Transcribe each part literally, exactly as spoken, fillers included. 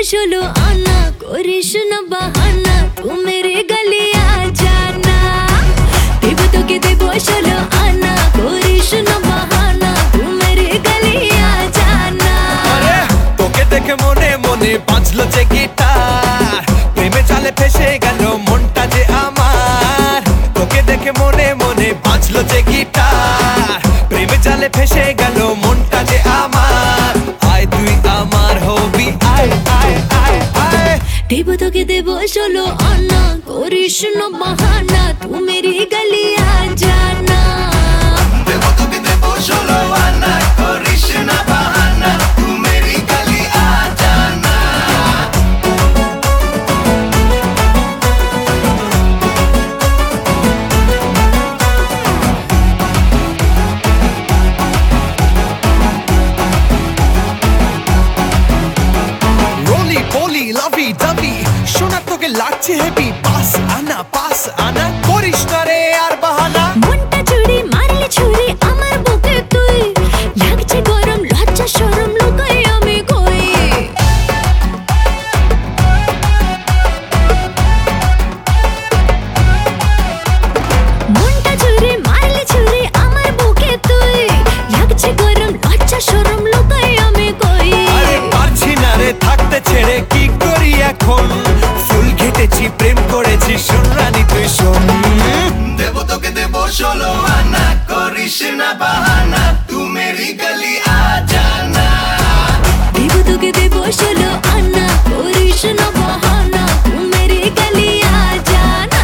ষোলো আনা, করিস না বাহানা, তু মেরে গলি আ জানা। দেব তোকে দেব ষোলো আনা, করিস না বাহানা, তু মেরে গলি আ জানা। আরে তোকে দেখে মনে মনে বাজলো যে গিটার, প্রেমে জালে ফেসে গেল মনটা যে আমার। তোকে দেখে মনে মনে বাজলো যে গিটার, প্রেমে জালে ফেসে গেল মনটা যে আমার। আয় তুই আমার হবি, আয় আয় আয় আয়। দেব তোকে দেব ষোলো আনা, করিস না বাহানা, তু মেরি গলি আ জানা। দেব তোকে দেব ষোলো আনা, করিস না বাহানা, তু মেরি গলি আ জানা। রোলি পলি লাভি দাবি শোনা তোকে লাগছে হেভি, পাস আনা পাস আনা, করিস না রে আর বাহানা। মনটা চুরি মারলে ছুরি আমার বুকে তুই, লাগছে গরম লজ্জা শরম লুকাই আমি কই। মনটা চুরি মারলে ছুরি আমার বুকে তুই, লাগছে গরম লজ্জা শরম লুকাই আমি কই। আরে পারছি না রে থাকতে ছেড়ে, কি করি এখন? ফুল ঘেটেছি প্রেম করেছি, শোন রানী তুই শোন। দেব তোকে দেব ষোলো আনা, করিস না বাহানা, তু মেরি গলি আ জানা। দেব তোকে দেব ষোলো আনা, করিস না বাহানা, তু মেরি গলি আ জানা।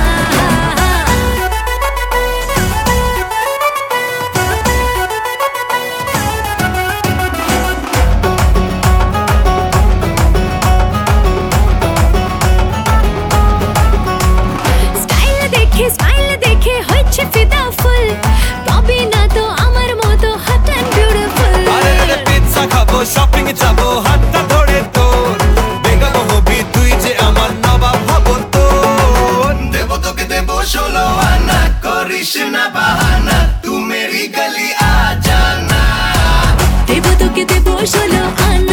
স্টাইল দেখে স্মাইল দেখে হচ্ছে ফিদা ফুল, পাবি না তো আমার মতো হট অ্যান্ড বিউটিফুল। আরে রে পিৎজা খাবো, শপিং যাবো, হাতটা ধরে তোর, বেগম হবি তুই যে আমার নবাব হব তোর। দেব তোকে দেব ষোলো আনা, করিস না বাহানা, তু মেরি গলি আ জানা। দেব তোকে দেব ষোলো আনা,